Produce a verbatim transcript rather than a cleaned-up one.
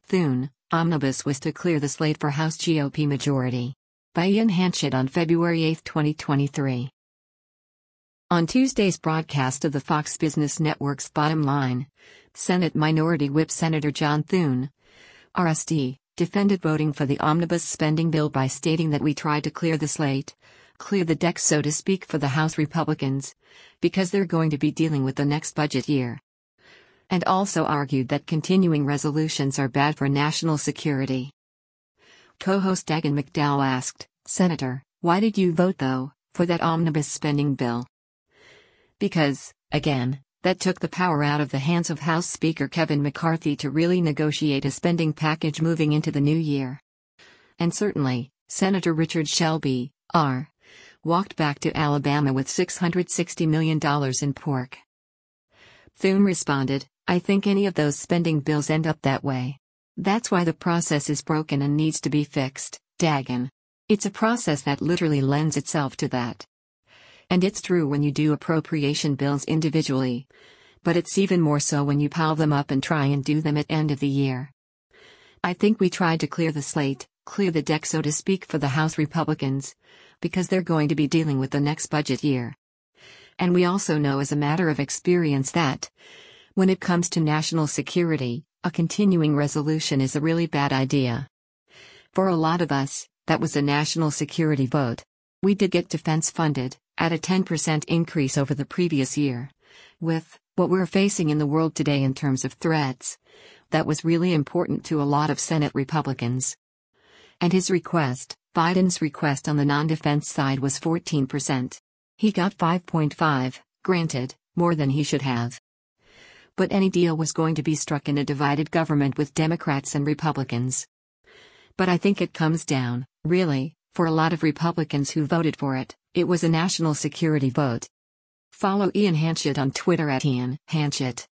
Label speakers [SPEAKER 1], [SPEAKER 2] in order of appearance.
[SPEAKER 1] Thune, Omnibus was to clear the slate for House G O P majority. By Ian Hanchett on February eighth, twenty twenty-three. On Tuesday's broadcast of the Fox Business Network's Bottom Line, Senate Minority Whip Senator John Thune, R S D, defended voting for the omnibus spending bill by stating that we tried to clear the slate, clear the deck so to speak for the House Republicans, because they're going to be dealing with the next budget year. And also argued that continuing resolutions are bad for national security. Co-host Dagen McDowell asked, "Senator, why did you vote though, for that omnibus spending bill?" Because, again, that took the power out of the hands of House Speaker Kevin McCarthy to really negotiate a spending package moving into the new year. And certainly, Senator Richard Shelby, R, walked back to Alabama with six hundred sixty million dollars in pork. Thune responded, "I think any of those spending bills end up that way. That's why the process is broken and needs to be fixed, Dagen. It's a process that literally lends itself to that. And it's true when you do appropriation bills individually. But it's even more so when you pile them up and try and do them at end of the year. I think we tried to clear the slate, clear the deck so to speak for the House Republicans, because they're going to be dealing with the next budget year. And we also know as a matter of experience that, when it comes to national security, a continuing resolution is a really bad idea. For a lot of us, that was a national security vote. We did get defense funded, at a ten percent increase over the previous year. With what we're facing in the world today in terms of threats, that was really important to a lot of Senate Republicans. And his request, Biden's request on the non-defense side was fourteen percent. He got five point five, granted, more than he should have. But any deal was going to be struck in a divided government with Democrats and Republicans. But I think it comes down, really, for a lot of Republicans who voted for it, it was a national security vote. Follow Ian Hanchett on Twitter at Ian Hanchett.